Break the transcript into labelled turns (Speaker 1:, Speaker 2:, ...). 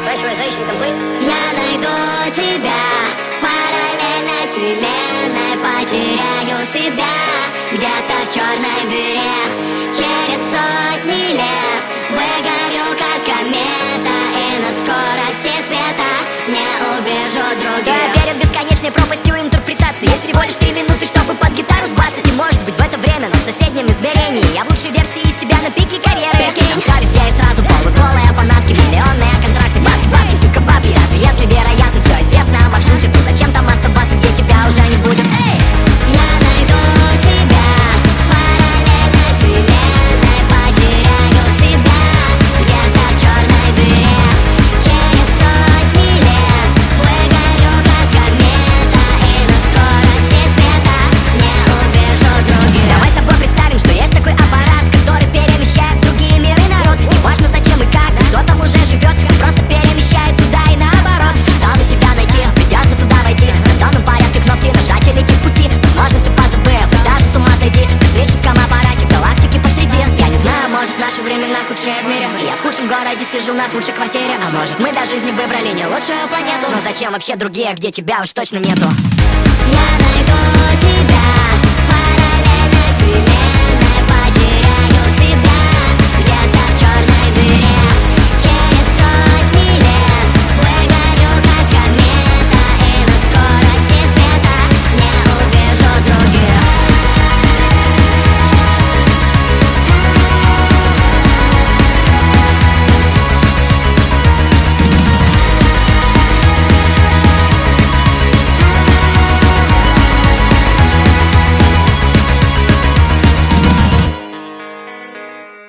Speaker 1: Я найду тебя в параллельной вселенной, потеряю себя где-то в черной дыре. Через сотни лет выгорю, как комета, и на скорости света не увижу других.
Speaker 2: Стоя перед бесконечной пропастью интерпретации, есть всего лишь 3 минуты, чтобы под гитару сбацать. И может быть в это время, но в соседнем измерении я в лучшей версии себя на пике карьеры. Там везде и сразу полуголые фанатки, миллионные контракты, бабки, бабки, сука, бабки. Даже если вероятно все известно о маршруте, то зачем там оставаться, где тебя уже не будет? Эй!
Speaker 1: Я найду тебя в параллельной вселенной, потеряю себя где-то в черной дыре. Через сотни лет выгорю, как комета, и на скорости света не увижу других.
Speaker 2: Давай с тобой представим, что есть такой аппарат, который перемещает в другие миры народ. Неважно зачем и как, кто там уже живет, просто перемещает туда и наоборот. Чтобы тебя найти, придется туда войти, в рандомном порядке кнопки нажать и лететь в пути. Возможно все позабыв, даже с ума сойти в космическом аппарате галактики посреди. Я не знаю, может наши времена худшие в мире, и я в худшем городе сижу на худшей квартире. А может мы до жизни выбрали не лучшую планету, но зачем вообще другие, где тебя уж точно нету?